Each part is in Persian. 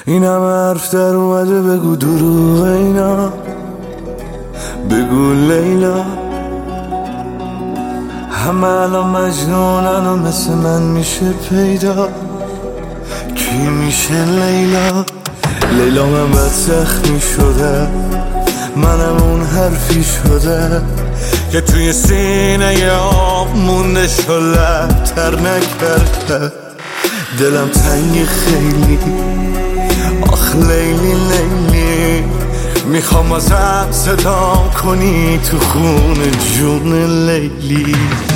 این همه حرف در اومده بگو دروغ اینا، بگو لیلا. همه الان مجنونن و مثل من میشه پیدا، کی میشه لیلا؟ لیلا من بد زخمی شده، منم اون حرفی شده که توی سینه آب مونده شلتر نکرده. دلم تنگی خیلی، آخ لیلی لیلی، میخوام ازم صدام کنی تو خون جون لیلی.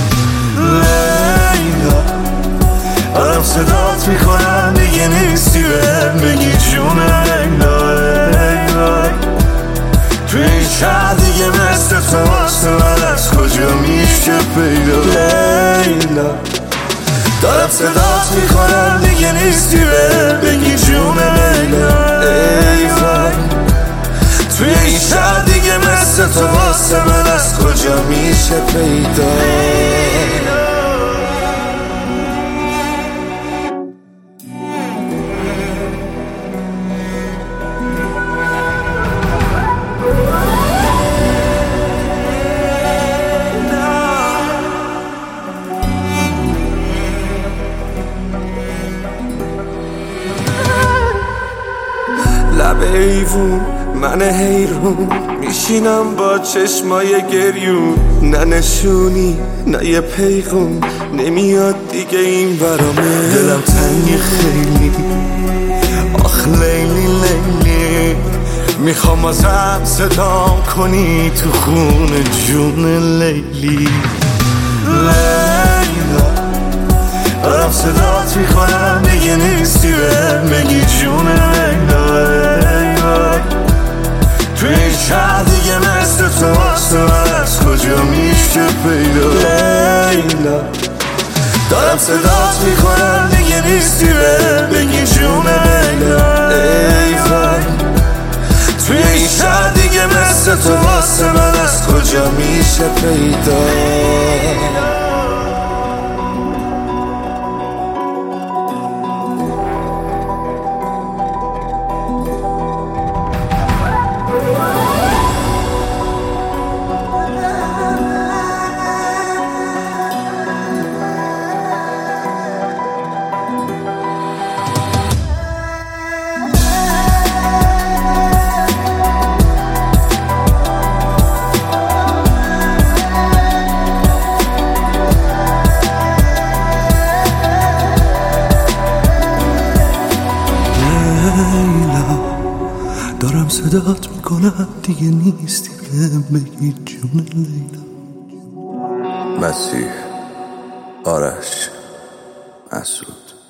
لیلا دارم صدات میکنم دیگه نیستی، بهم بگی جون لیلا. لیلا توی این شهر دیگه مثل تو واسه من از کجا میشه پیدا؟ لیلا دارم صدات میکنم دیگه نیستی، بهم بگی جون لیلا. ای وای توی این شهر دیگه مثل تو واسه من از کجا میشه پیدا؟ لب ایوون من حیرون میشینم با چشمای گریون، نه نشونی نه یه پیغون نمیاد دیگه این برامه. دلم تنگی خیلی، آخ لیلی لیلی، میخوام ازم صدام کنی تو خون جون لیلی. لیلا دارم صدات میکنم دیگه نیستی، بهم بگی جون لیلا. توی این شهر دیگه مثل تو واسه من از کجا میشه پیدا؟ لیلا دارم صدات میکنم دیگه نیستی، بهم بگی جون لیلا. ای وای توی این شهر دیگه مثل تو واسه من از کجا میشه پیدا؟ دارم صدات میکنم دیگه نیستی، بهم بگی جون لیلا. مسیح، آرش، مسعود.